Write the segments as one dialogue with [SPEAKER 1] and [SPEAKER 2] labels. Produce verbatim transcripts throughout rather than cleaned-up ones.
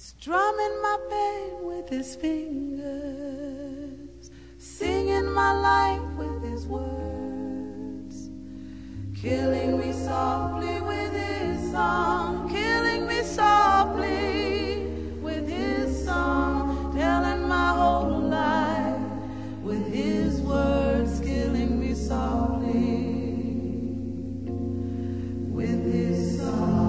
[SPEAKER 1] strumming my pain with his fingers, singing my life with his words, killing me softly with his song, killing me softly with his song, telling my whole life with his words, killing me softly with his song.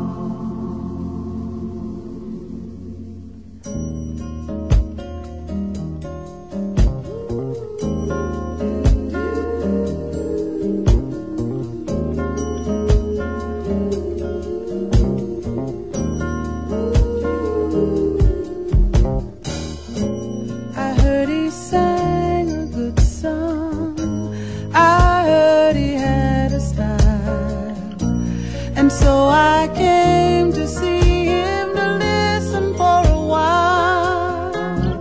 [SPEAKER 1] So I came to see him, to listen for a while.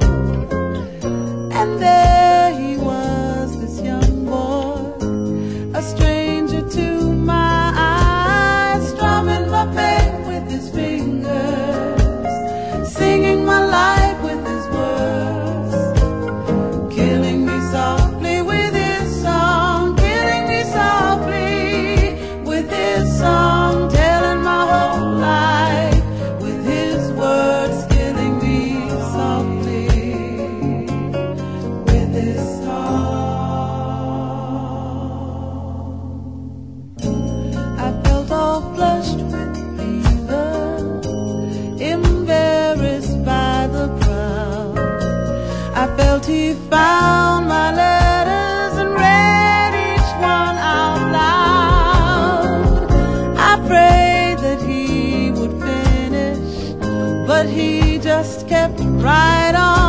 [SPEAKER 1] And there he was, this young boy, a stranger to my eyes, strumming my pain with his fingers, singing my life with his words, killing me softly with his song, killing me softly with his song. He found my letters and read each one out loud. I prayed that he would finish, but he just kept right on.